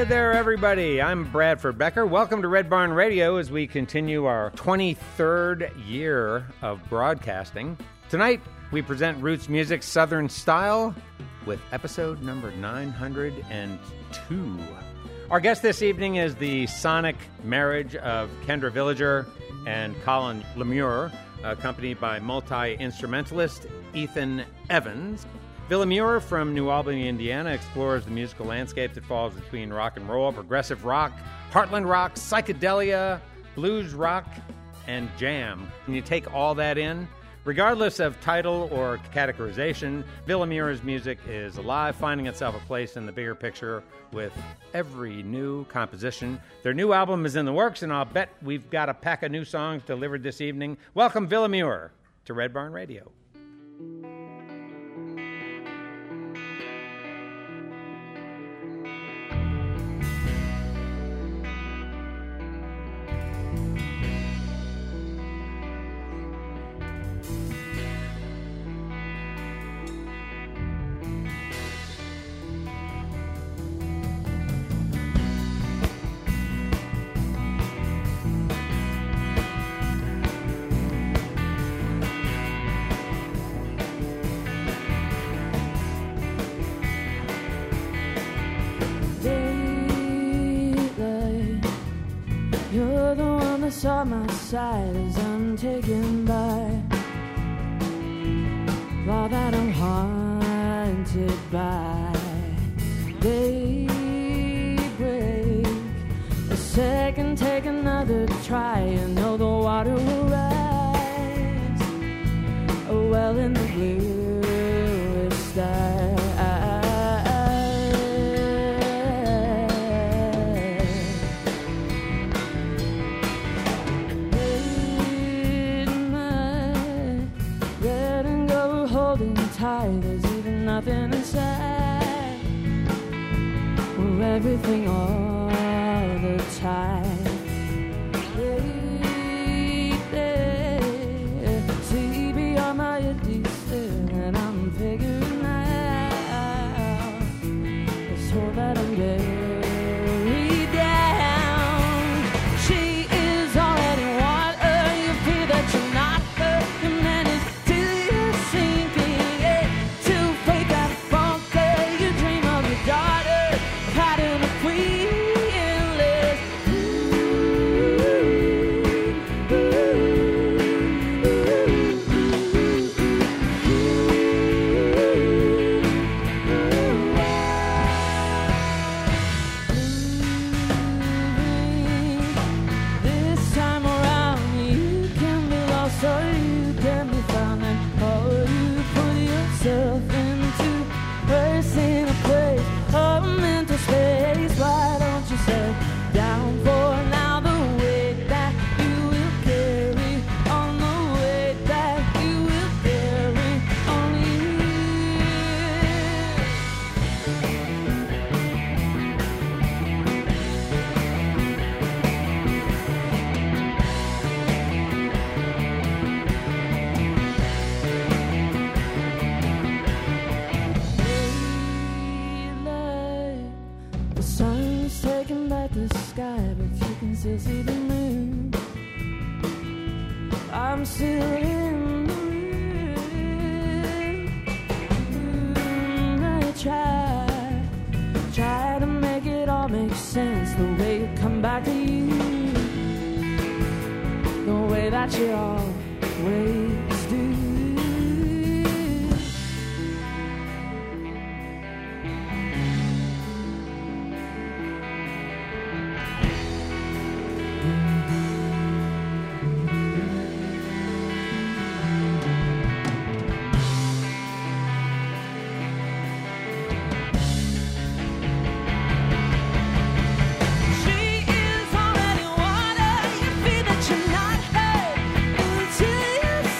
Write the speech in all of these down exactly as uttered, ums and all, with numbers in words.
there, everybody. I'm Bradford Becker. Welcome to Red Barn Radio as we continue our twenty-third year of broadcasting. Tonight, we present Roots Music Southern Style with episode number nine hundred two. Our guest this evening is the sonic marriage of Kendra Villager and Colin Lemure, accompanied by multi-instrumentalist Ethan Evans. Villamure from New Albany, Indiana, explores the musical landscape that falls between rock and roll, progressive rock, heartland rock, psychedelia, blues rock, and jam. When you take all that in, regardless of title or categorization, Villamure's music is alive, finding itself a place in the bigger picture with every new composition. Their new album is in the works, and I'll bet we've got a pack of new songs delivered this evening. Welcome, Villamure, to Red Barn Radio. On my side as I'm taken by all that I'm haunted by. Daybreak, a second, take another try. You know the water will rise. Oh, well, in the bluest sky. There's even nothing inside. We're everything all the time. Baby, see beyond my distance, and I'm figuring out this hole that I'm buried down. She is already water. You feel that you're not her, and then it's till you're sinking. See the moon, I'm still in the room. I try, try to make it all make sense. The way you come back to you, the way that you always do. You're not hurt until you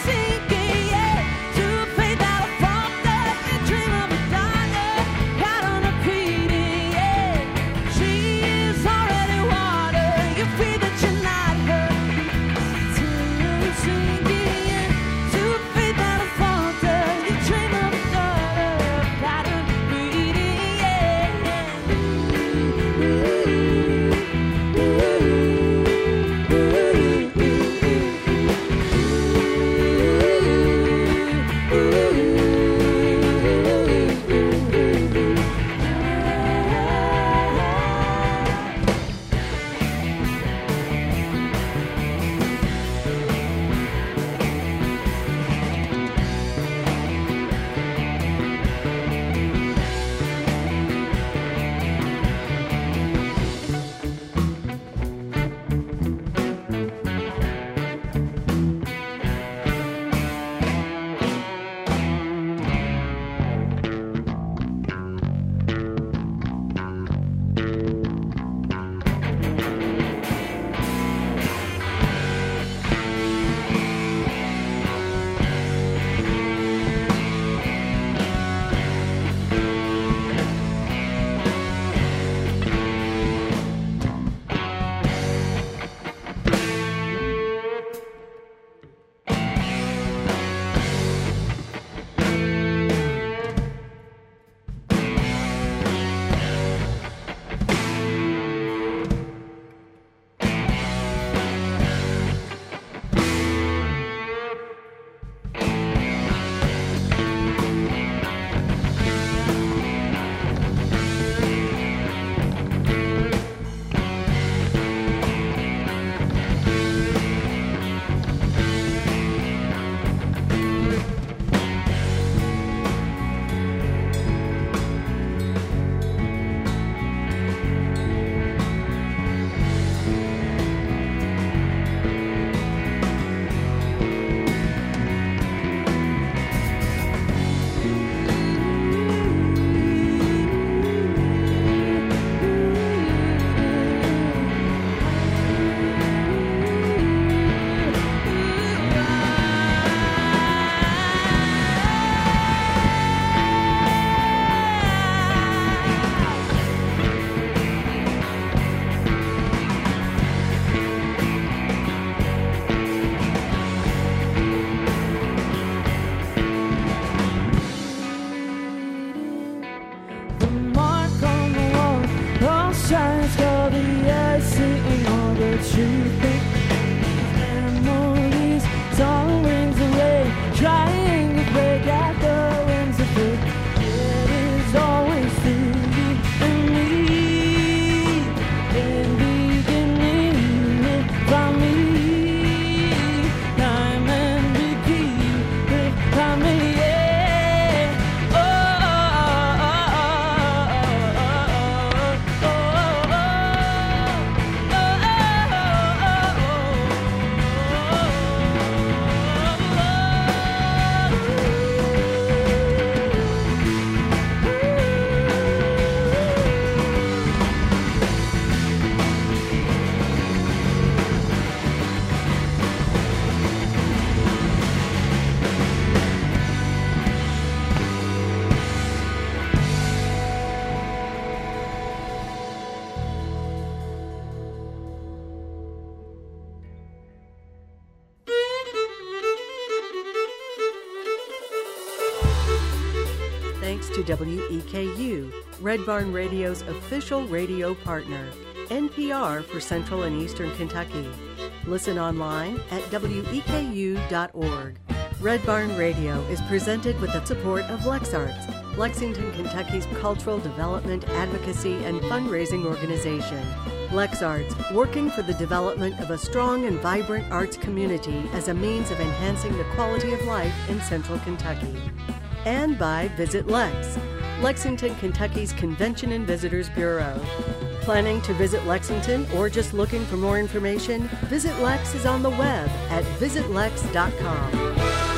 thanks to W E K U, Red Barn Radio's official radio partner, N P R for Central and Eastern Kentucky. Listen online at W E K U dot org. Red Barn Radio is presented with the support of LexArts, Lexington, Kentucky's cultural development, advocacy, and fundraising organization. LexArts, working for the development of a strong and vibrant arts community as a means of enhancing the quality of life in Central Kentucky. And by Visit Lex, Lexington, Kentucky's Convention and Visitors Bureau. Planning to visit Lexington or just looking for more information? Visit Lex is on the web at visit lex dot com.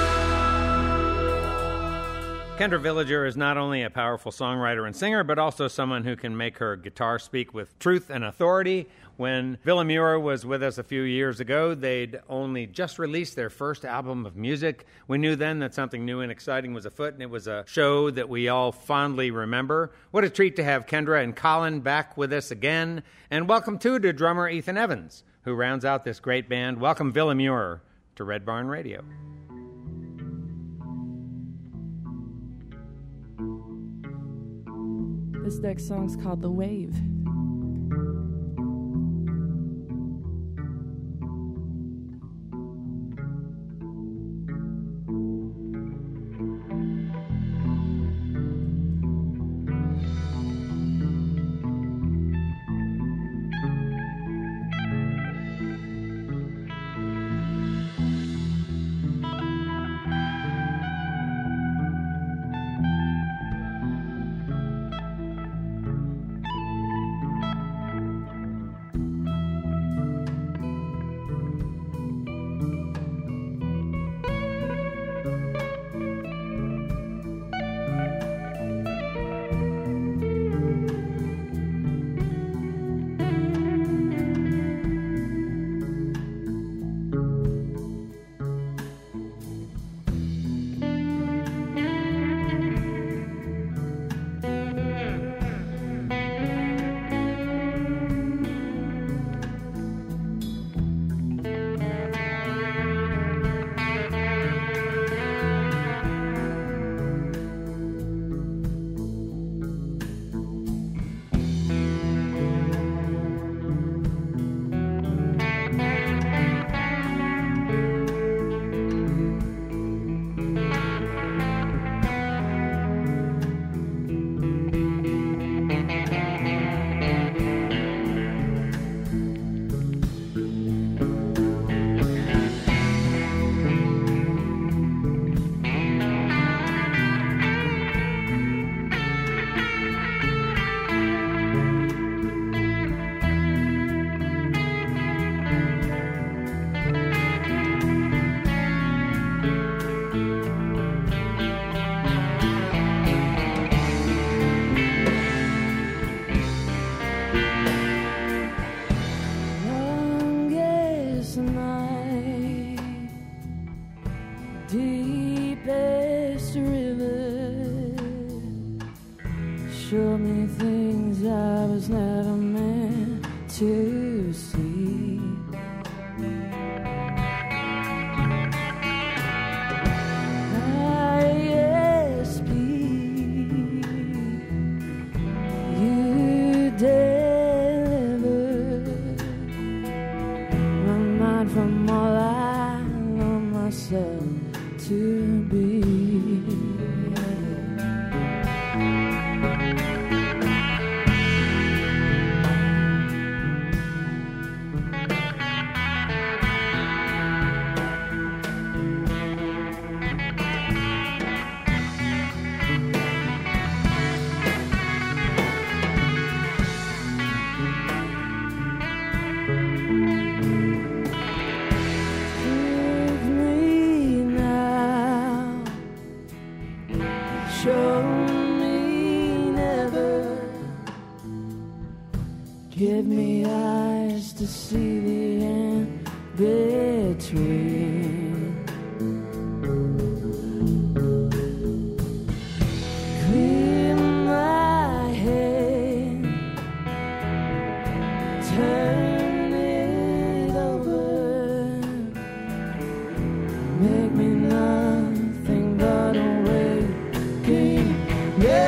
Kendra Villager is not only a powerful songwriter and singer, but also someone who can make her guitar speak with truth and authority. When Villa Muir was with us a few years ago, they'd only just released their first album of music. We knew then that something new and exciting was afoot, and it was a show that we all fondly remember. What a treat to have Kendra and Colin back with us again. And welcome, too, to drummer Ethan Evans, who rounds out this great band. Welcome, Villa Muir, to Red Barn Radio. This next song's called The Wave. Show me things I was never meant to see. I S P, you delivered my mind from all I know myself to be. Show me never. Give me eyes to see the end between. Clear my head, turn it over, make me nothing but a waking. Yeah.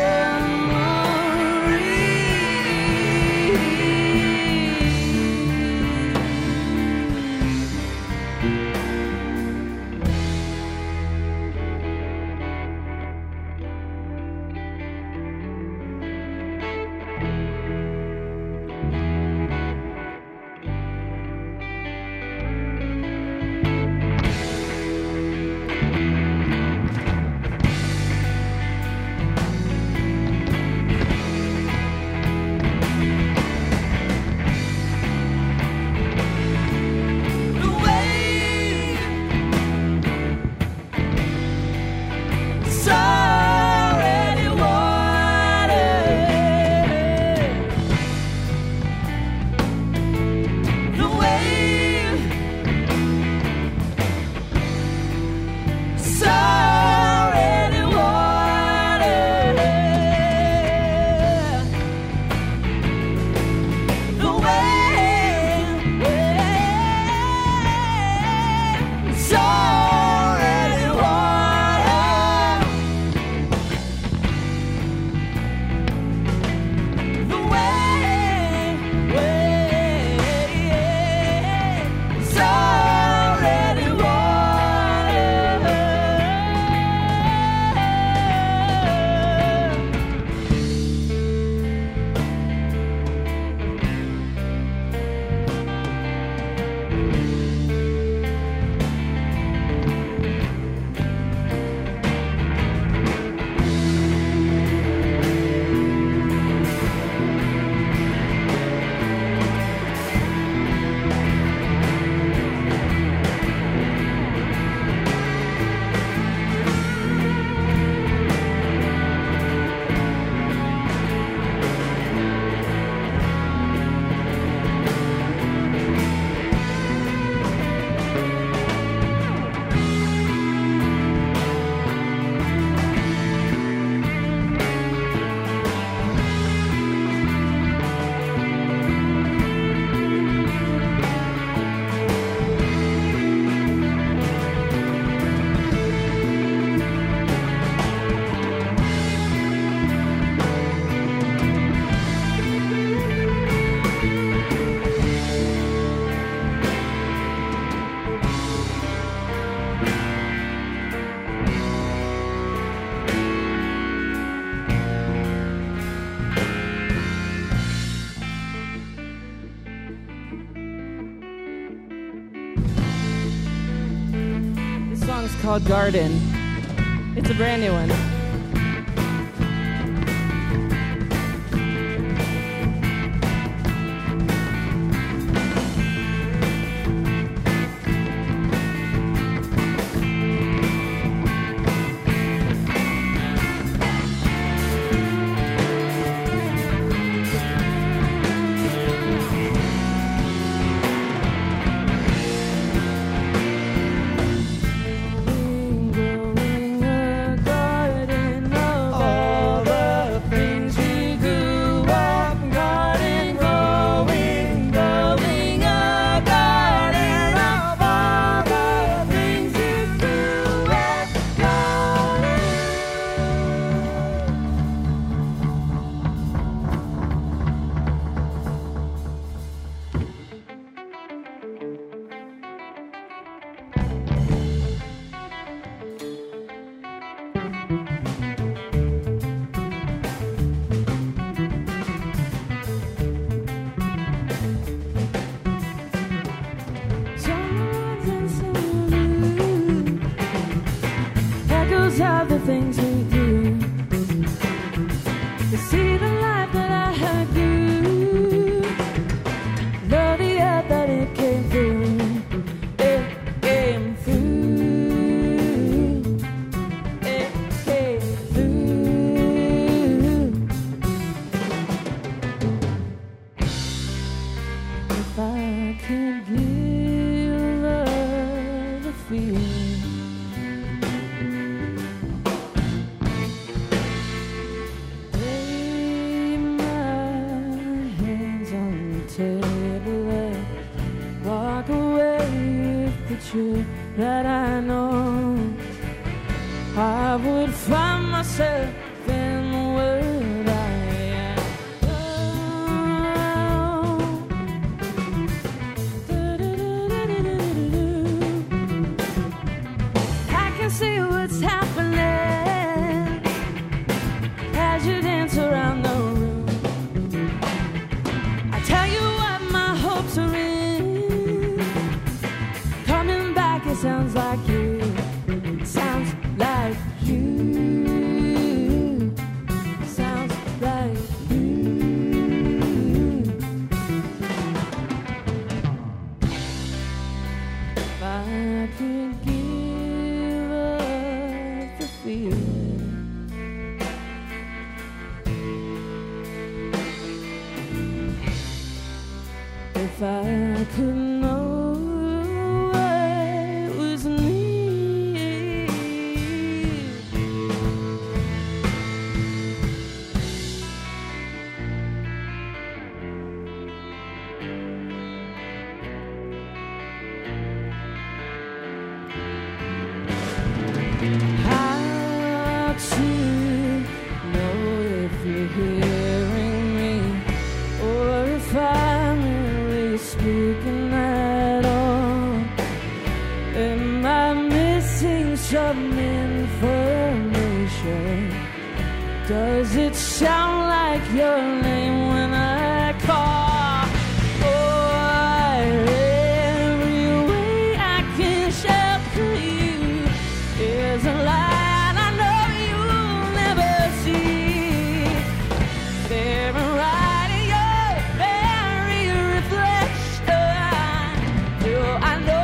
called Garden. It's a brand new one. Of the things we do to see the life that I had you, love the earth that it came through, it came through, it came through. If I could give love a feeling, that I know I would find myself in the world I am. I can see what's happening as you dance around the room. I tell you what my hopes are in. It sounds like you, sounds like you, sounds like you. If I could give up the feeling, if I could know some information. Does it sound like your name when I call? Oh, every way I can shelter you is a light I know you'll never see. Staring right in your very reflection, till I know.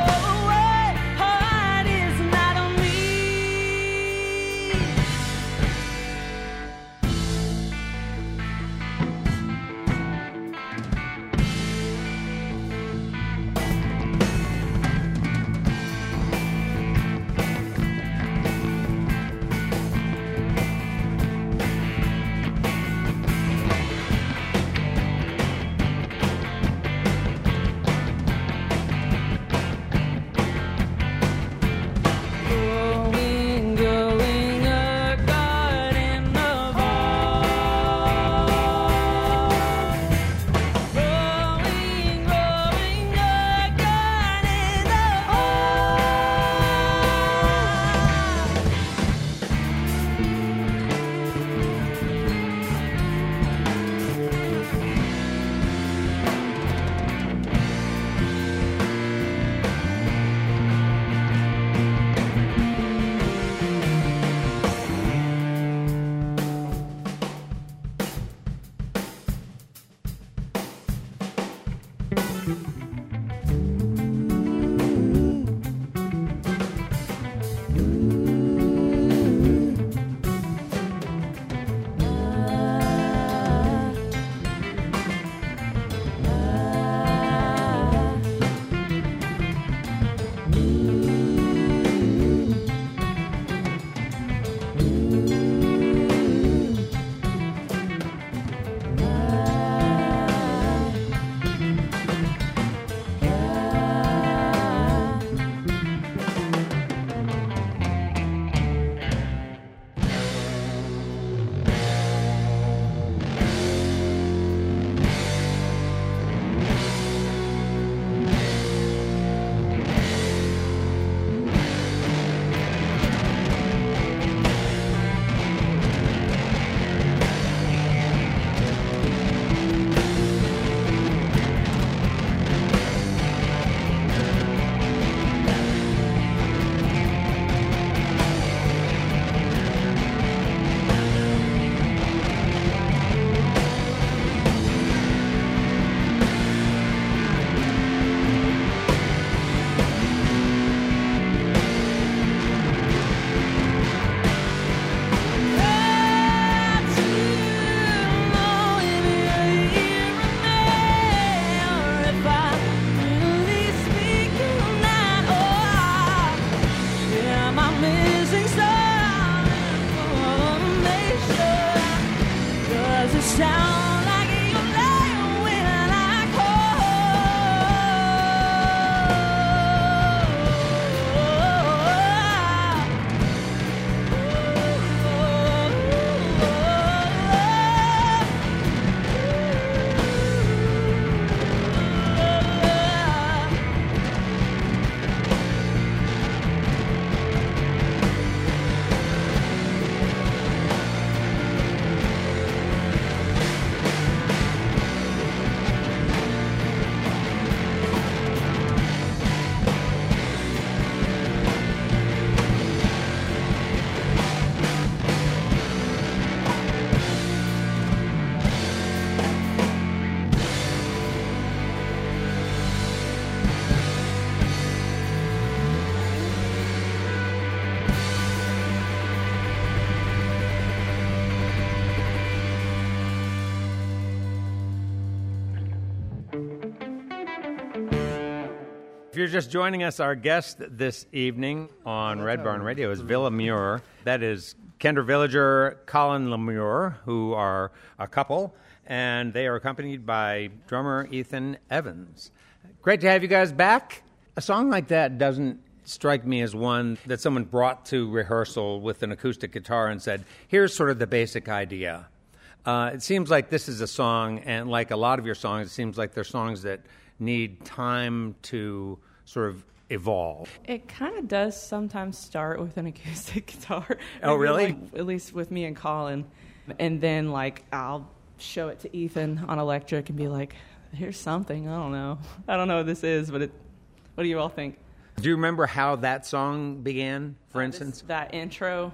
If you're just joining us, our guest this evening on Red Barn Radio is Villa Muir. That is Kendra Villager, Colin Lemure, who are a couple, and they are accompanied by drummer Ethan Evans. Great to have you guys back. A song like that doesn't strike me as one that someone brought to rehearsal with an acoustic guitar and said, here's sort of the basic idea. Uh, it seems like this is a song, and like a lot of your songs, it seems like they're songs that need time to sort of evolve. It kind of does sometimes start with an acoustic guitar. Oh, really? Like, at least with me and Colin. And then, like, I'll show it to Ethan on electric and be like, here's something. I don't know. I don't know what this is, but it. What do you all think? Do you remember how that song began, for Uh, instance? this- that intro.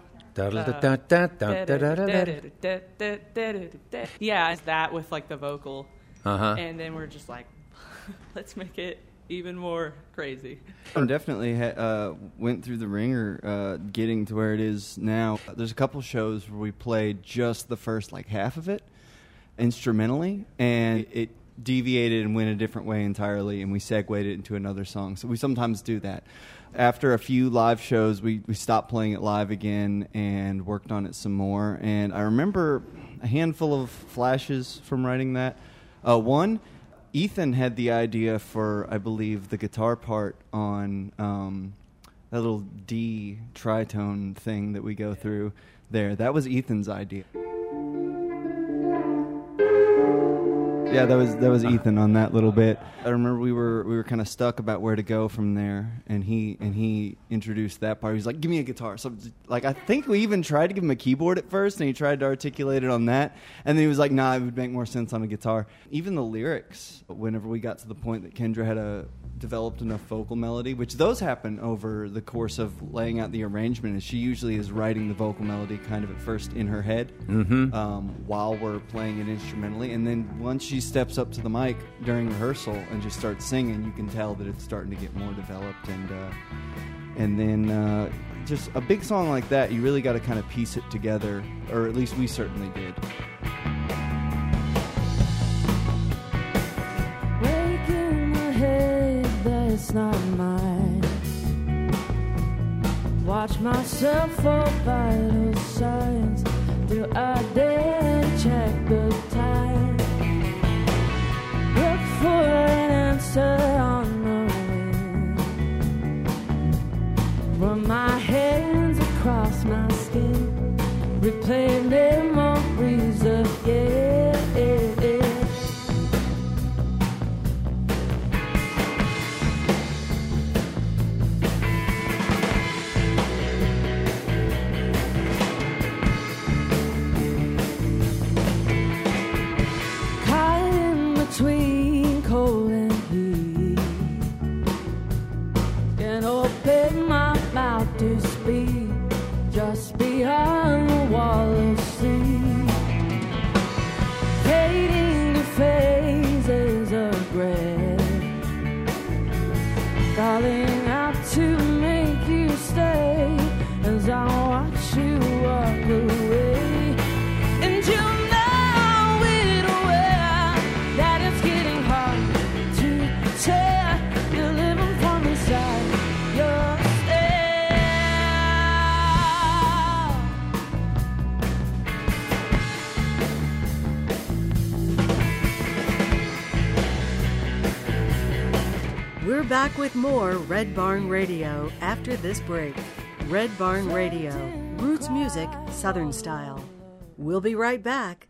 Yeah, it's that with, like, the vocal. Uh-huh. And then we're just like, let's make it even more crazy. I definitely ha- uh, went through the ringer uh, getting to where it is now. There's a couple shows where we played just the first like half of it instrumentally, and it deviated and went a different way entirely, and we segued it into another song. So we sometimes do that. After a few live shows, we, we stopped playing it live again and worked on it some more. And I remember a handful of flashes from writing that. Uh, one, Ethan had the idea for, I believe, the guitar part on um, that little D tritone thing that we go through there. That was Ethan's idea. Yeah, that was that was Ethan on that little bit. I remember we were we were kind of stuck about where to go from there, and he and he introduced that part. He was like, "Give me a guitar." So, like, I think we even tried to give him a keyboard at first, and he tried to articulate it on that, and then he was like, "Nah, it would make more sense on a guitar." Even the lyrics, whenever we got to the point that Kendra had a developed enough vocal melody, which those happen over the course of laying out the arrangement, and she usually is writing the vocal melody kind of at first in her head, Mm-hmm. um, while we're playing it instrumentally, and then once she's steps up to the mic during rehearsal and just starts singing, you can tell that it's starting to get more developed. And uh, and then uh, just a big song like that, you really got to kind of piece it together, or at least we certainly did. Waking my head that's not mine. Watch myself for vital signs. Do I dare check the time? Look for an answer on the wind. Run my hands across my skin. Replay memories of yeah. Between cold and heat, and open my mouth to speak just beyond the wall of sea, fading to phases of gray, calling out to make you stay as I watch you walk away. And you you're living from inside yourself. We're back with more Red Barn Radio after this break. Red Barn Radio, roots music, Southern style. We'll be right back.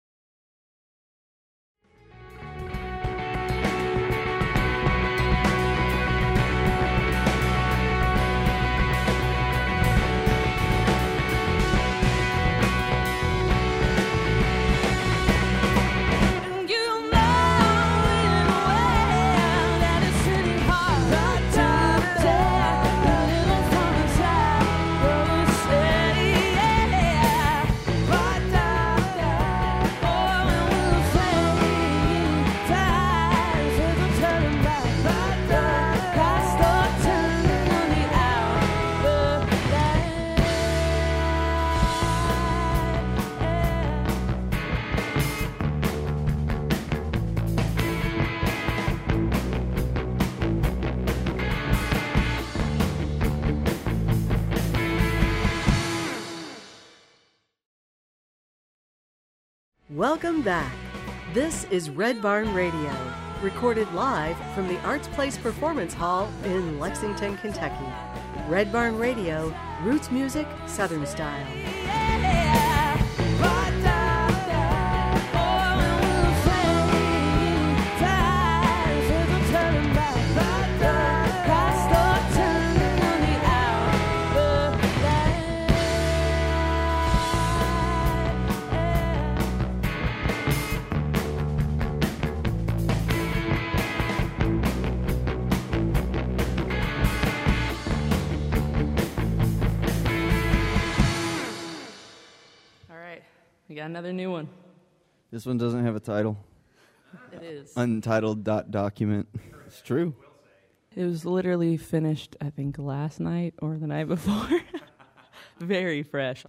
Welcome back. This is Red Barn Radio, recorded live from the Arts Place Performance Hall in Lexington, Kentucky. Red Barn Radio, roots music, Southern style. We got another new one. This one doesn't have a title. It is. Untitled dot document. It's true. It was literally finished, I think, last night or the night before. Very fresh.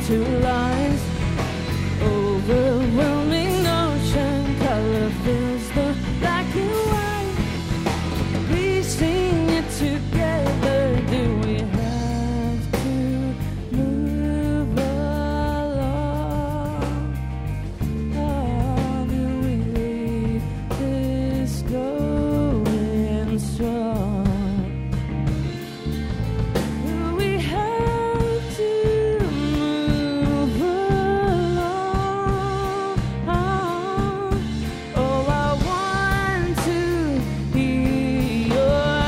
two lines. Overwhelming ocean color fills the black and white. We sing it together. Do we have to move along? Or do we leave this going strong? Do we have to move along? Oh, I want to hear your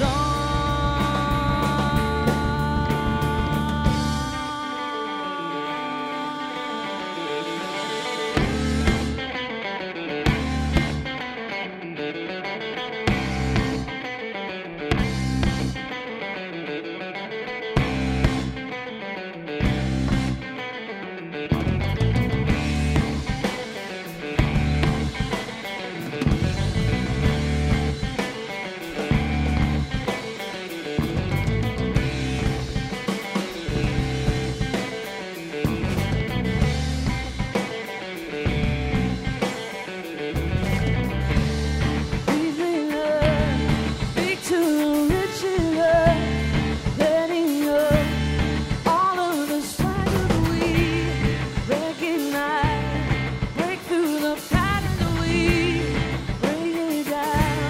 Speak to Richard, letting go all of the signs that we recognize. Break through the pattern that we break it down.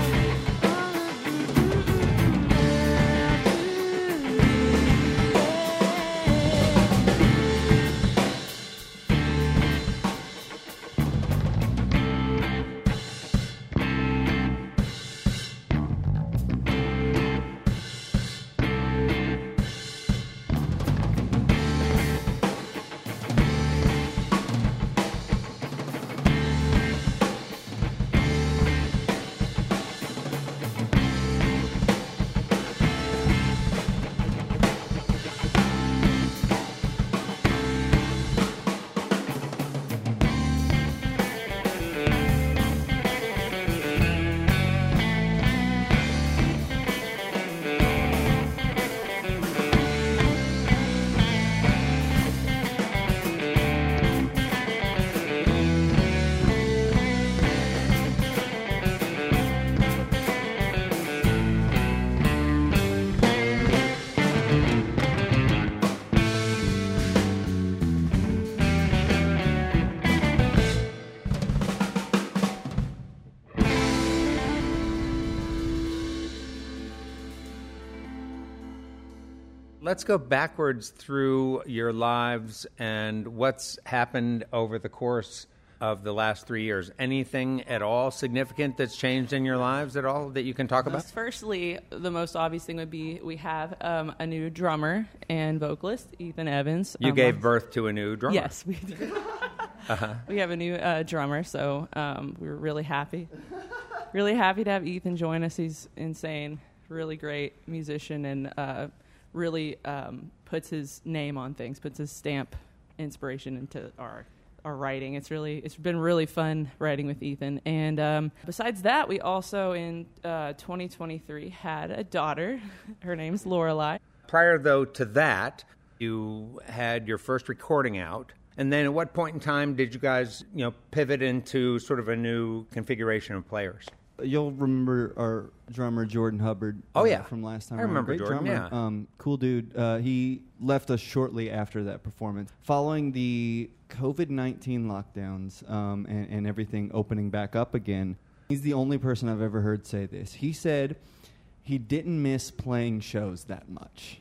Let's go backwards through your lives and what's happened over the course of the last three years. Anything at all significant that's changed in your lives at all that you can talk about? Firstly, the most obvious thing would be we have um, a new drummer and vocalist, Ethan Evans. You Um, gave birth to a new drummer. Yes, we did. uh-huh. We have a new uh, drummer, so um, we were really happy. Really happy to have Ethan join us. He's insane, really great musician, and uh, really um, puts his name on things, puts his stamp inspiration into our our writing. It's really it's been really fun writing with Ethan. And um, besides that, we also in uh, twenty twenty-three had a daughter. Her name's Lorelei. Prior, though, to that, you had your first recording out. And then at what point in time did you guys, you know, pivot into sort of a new configuration of players? You'll remember our drummer, Jordan Hubbard. Oh, uh, yeah. From last time I around. remember Great Jordan, drummer. yeah. Um, cool dude. Uh, he left us shortly after that performance. Following the covid nineteen lockdowns um, and, and everything opening back up again, he's the only person I've ever heard say this. He said he didn't miss playing shows that much.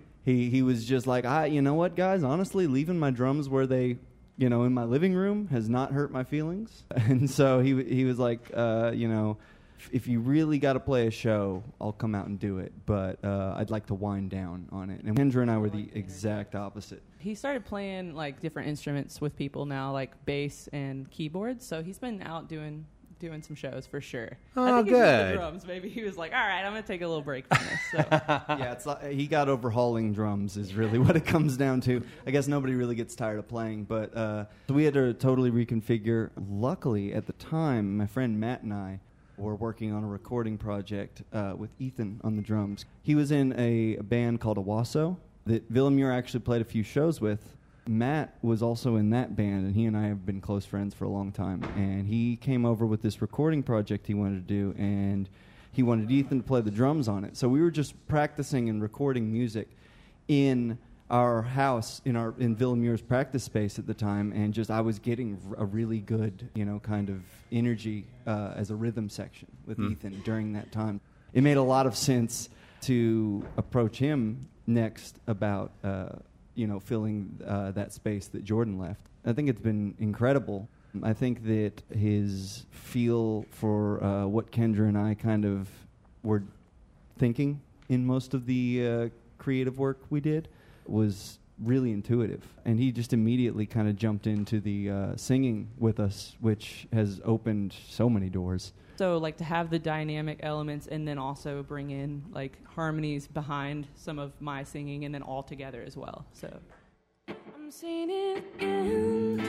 He he was just like, I, you know what, guys? Honestly, leaving my drums where they, you know, in my living room has not hurt my feelings. And so he he was like, uh, you know, if, if you really got to play a show, I'll come out and do it. But uh, I'd like to wind down on it. And Kendra and I were the exact opposite. He started playing like different instruments with people now, like bass and keyboards. So he's been out doing doing some shows for sure. Oh, I think he's with good. the drums. Maybe he was like, all right, I'm going to take a little break from this. So. Yeah, it's like, he got overhauling drums is really what it comes down to. I guess nobody really gets tired of playing, but uh, so we had to totally reconfigure. Luckily, at the time, my friend Matt and I were working on a recording project uh, with Ethan on the drums. He was in a, a band called Owasso that Willem Muir actually played a few shows with. Matt was also in that band, and he and I have been close friends for a long time. And he came over with this recording project he wanted to do, and he wanted Ethan to play the drums on it. So we were just practicing and recording music in our house, in our in Villamure's practice space at the time, and just I was getting r- a really good, you know, kind of energy uh, as a rhythm section with mm. Ethan during that time. It made a lot of sense to approach him next about, uh, you know, filling uh, that space that Jordan left. I think it's been incredible. I think that his feel for uh, what Kendra and I kind of were thinking in most of the uh, creative work we did was really intuitive. And he just immediately kind of jumped into the uh, singing with us, which has opened so many doors. So, like, to have the dynamic elements and then also bring in, like, harmonies behind some of my singing and then all together as well. So I'm saying it again,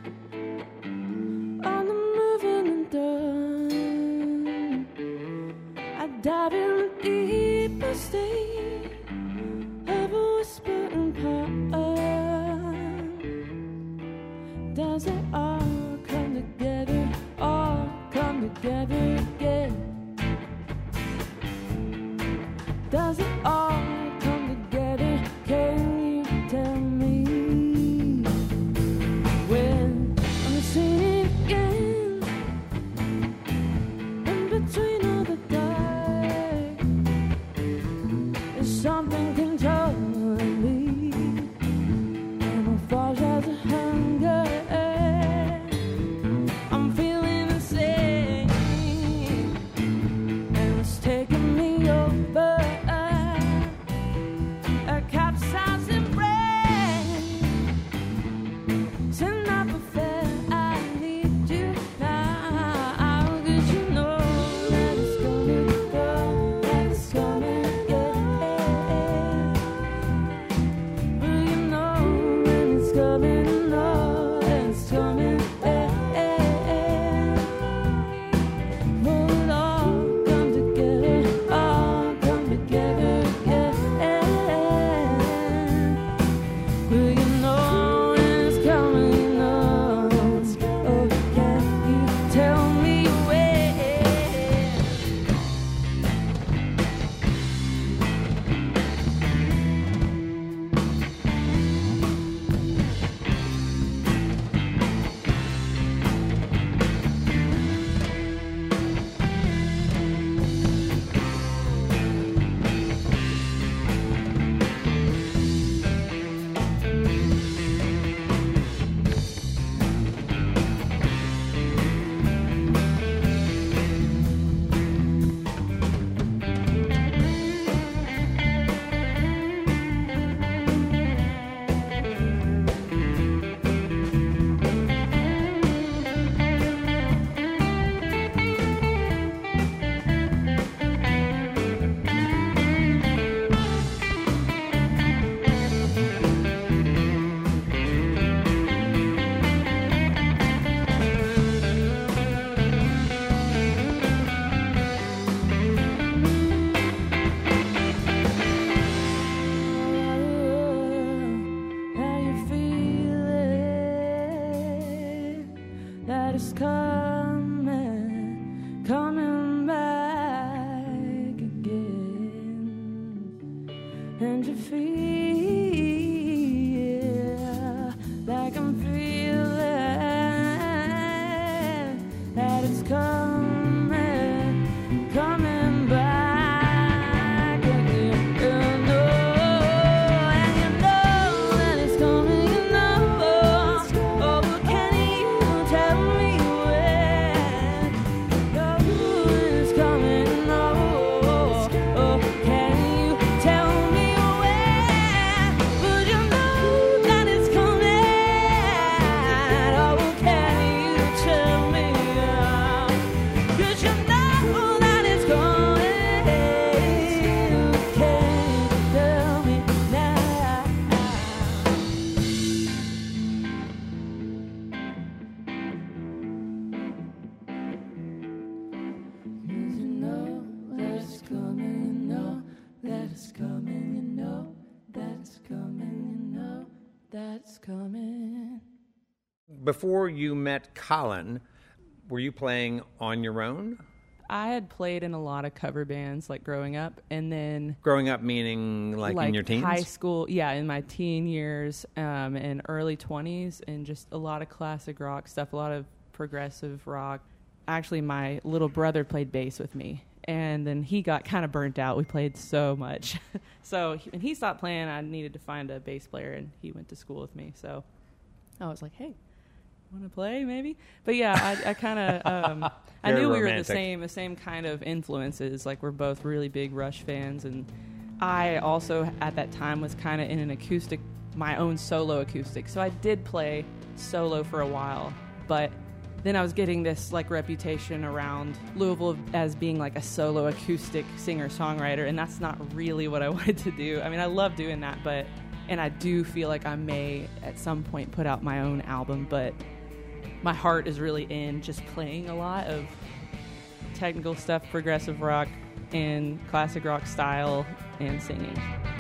on the moving and done. I dive in the deeper state of a whispering pond. Does it all come together, all come together again? Does it all come together? Can you tell me when I'm singing again? In between all the dark, there's something controlling me, and it falls as a hunger. I'm feeling insane, and it's taking me over. A capsizing brain, send up a fair, I need you now. How did you know that it's gonna go, that it's gonna get? Will you know when it's coming, know that it's coming? Will it all come together, all come together again? Will you know when it's coming, you know? Oh, can you tell me when? How you feeling that it's coming, coming back again, and you feel like I'm feeling that it's coming, coming back again. You know, and you know that it's coming, you know. Oh, but can you tell me when? Oh, it's coming, no. Oh, can you tell me when? before you met Colin, were you playing on your own? I had played in a lot of cover bands, like, growing up, and then... Growing up meaning, like, like in your teens? high school, yeah, in my teen years, um, and early twenties, and just a lot of classic rock stuff, a lot of progressive rock. Actually, my little brother played bass with me, and then he got kind of burnt out. We played so much. so when he stopped playing, I needed to find a bass player, and he went to school with me. So I was like, hey, want to play maybe? But yeah, I, I kind of um, I knew we were the same the same kind of influences. Like, we're both really big Rush fans, and I also at that time was kind of in an acoustic, my own solo acoustic. So I did play solo for a while, but then I was getting this like reputation around Louisville as being like a solo acoustic singer-songwriter, and that's not really what I wanted to do. I mean, I love doing that, but and I do feel like I may at some point put out my own album, but my heart is really in just playing a lot of technical stuff, progressive rock and classic rock style, and singing.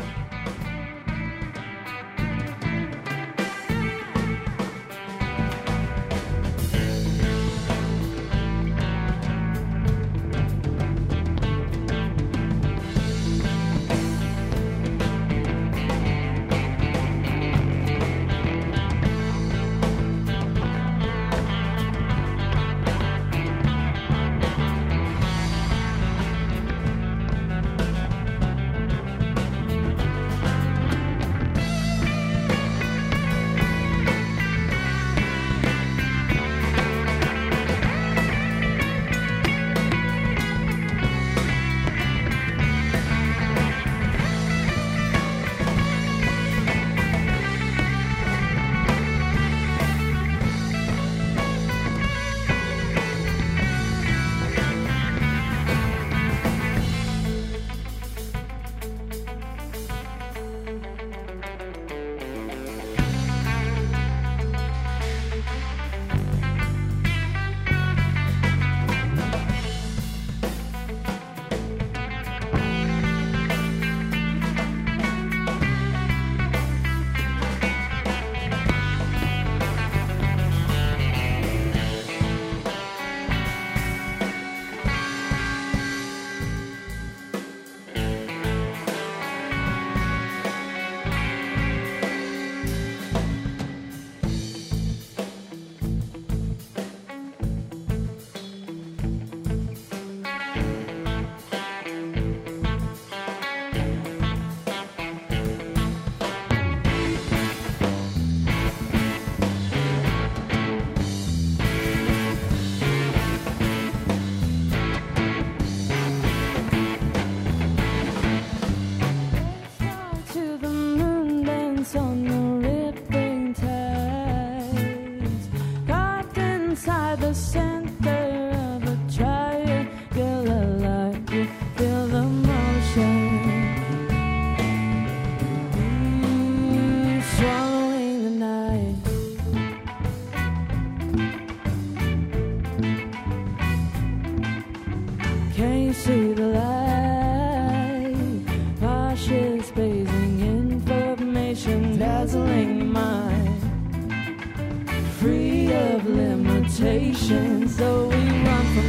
So we run for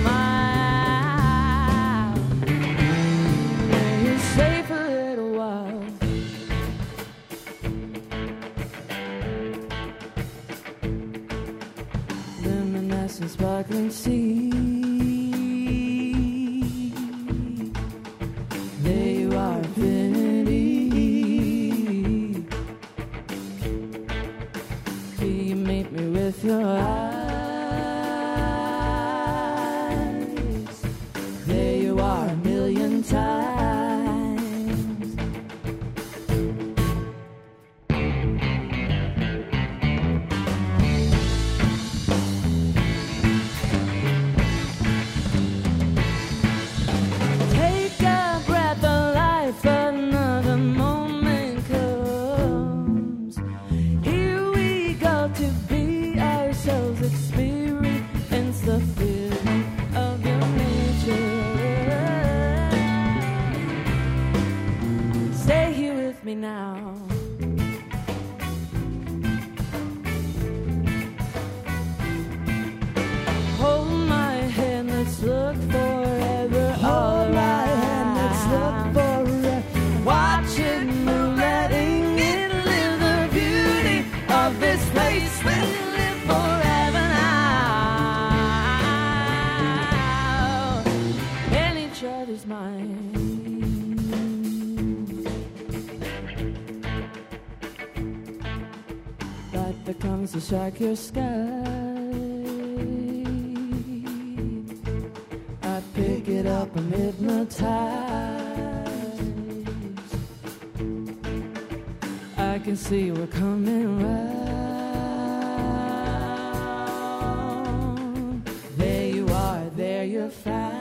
miles, and you're safe for a little while. Luminescent sparkling sea, there you are, infinity. Will you meet me with your eyes? comes to strike your sky. I pick it up, I'm hypnotized. I can see we're coming round. There you are, there you're found.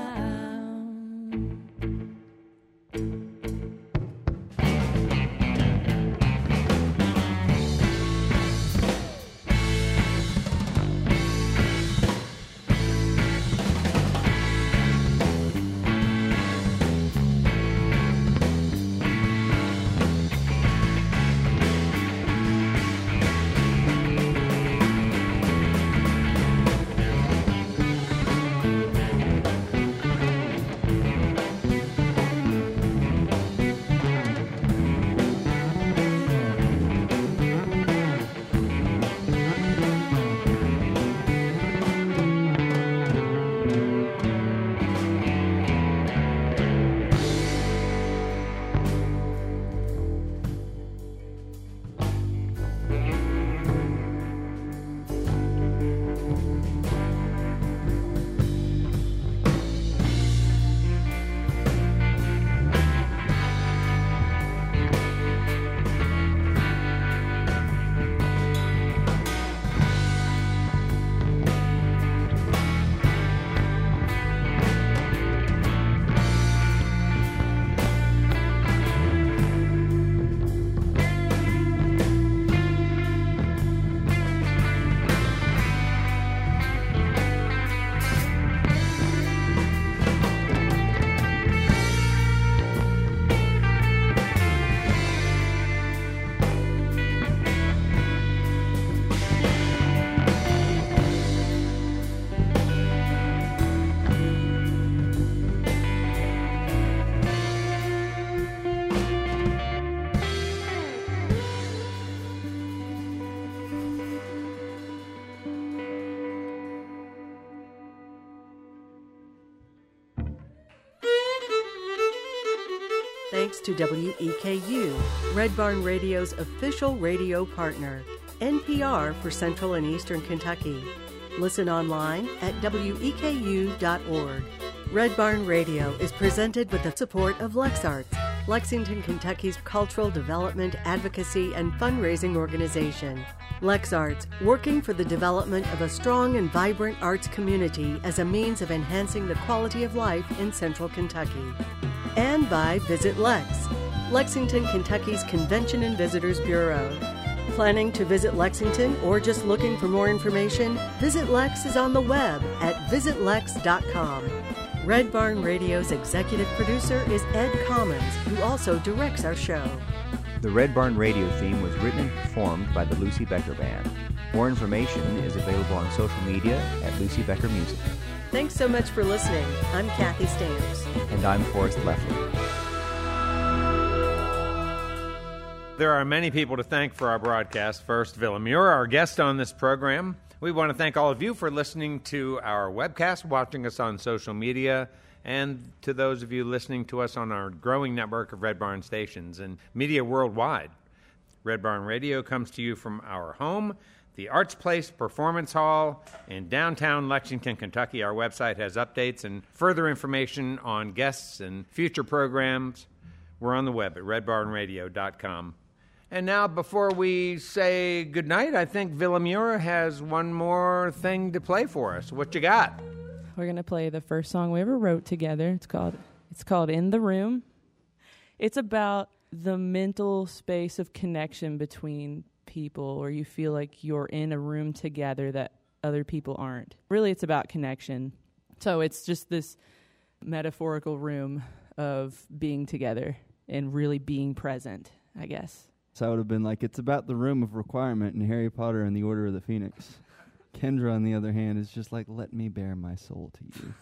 Thanks to W E K U, Red Barn Radio's official radio partner, N P R for Central and Eastern Kentucky. Listen online at W E K U dot org. Red Barn Radio is presented with the support of LexArts, Lexington, Kentucky's cultural development, advocacy, and fundraising organization. LexArts, working for the development of a strong and vibrant arts community as a means of enhancing the quality of life in Central Kentucky. And by Visit Lex, Lexington, Kentucky's Convention and Visitors Bureau. Planning to visit Lexington or just looking for more information? Visit Lex is on the web at visit lex dot com. Red Barn Radio's executive producer is Ed Commons, who also directs our show. The Red Barn Radio theme was written and performed by the Lucy Becker Band. More information is available on social media at Lucy Becker Music. Thanks so much for listening. I'm Kathy Stamps. And I'm Forrest Leffler. There are many people to thank for our broadcast. First, Villa Muir, our guest on this program. We want to thank all of you for listening to our webcast, watching us on social media, and to those of you listening to us on our growing network of Red Barn stations and media worldwide. Red Barn Radio comes to you from our home, the Arts Place Performance Hall in downtown Lexington, Kentucky. Our website has updates and further information on guests and future programs. We're on the web at red barn radio dot com. And now, before we say goodnight, I think Villa Muir has one more thing to play for us. What you got? We're going to play the first song we ever wrote together. It's called It's called In the Room. It's about the mental space of connection between people, where you feel like you're in a room together that other people aren't. Really, it's about connection. So it's just this metaphorical room of being together and really being present, I guess. So I would have been like, it's about the room of requirement in Harry Potter and the Order of the Phoenix. Kendra, on the other hand, is just like, let me bare my soul to you.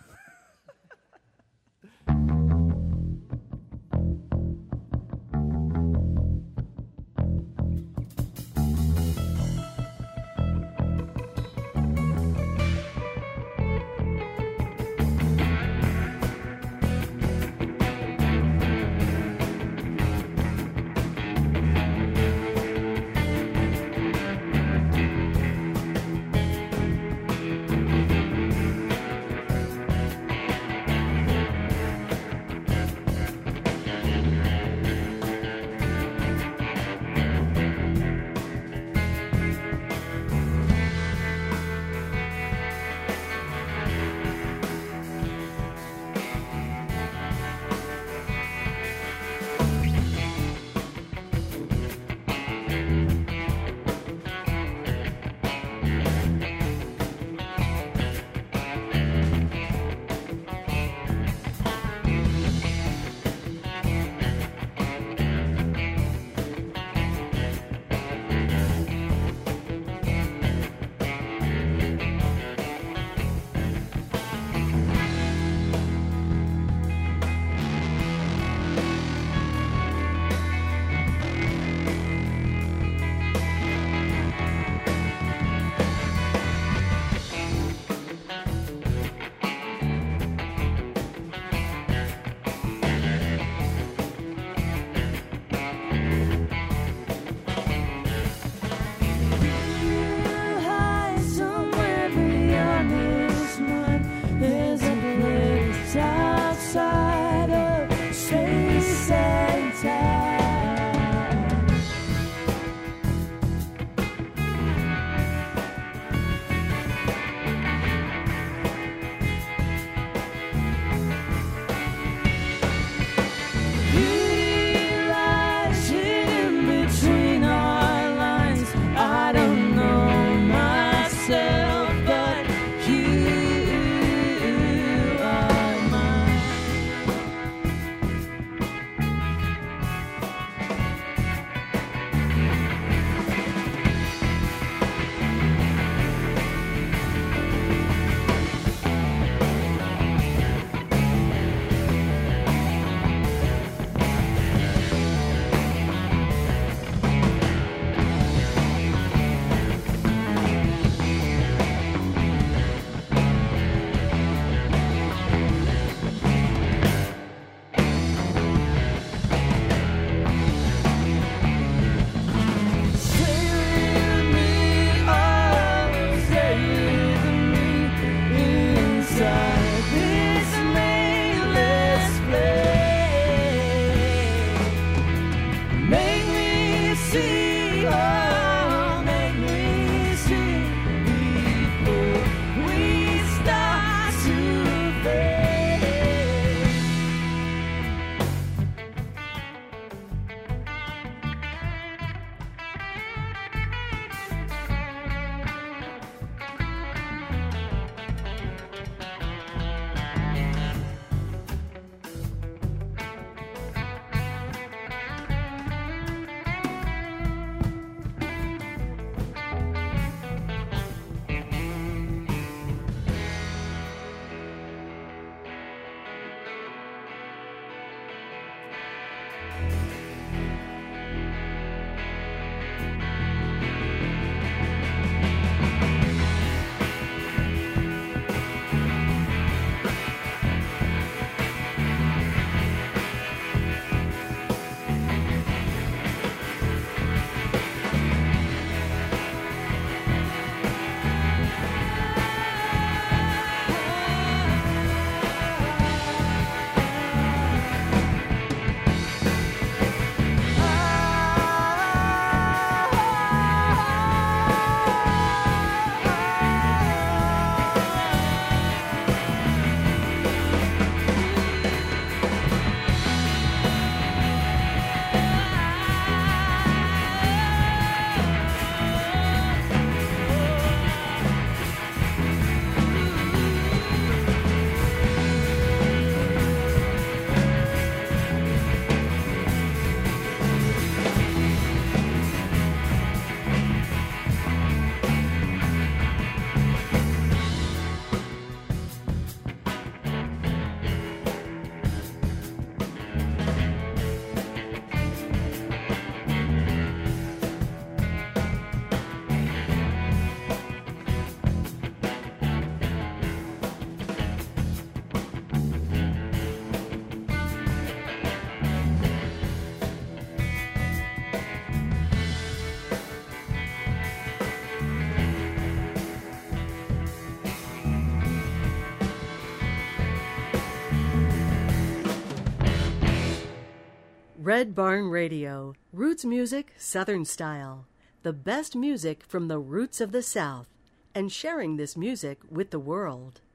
Red Barn Radio, roots music, Southern style. The best music from the roots of the South, and sharing this music with the world.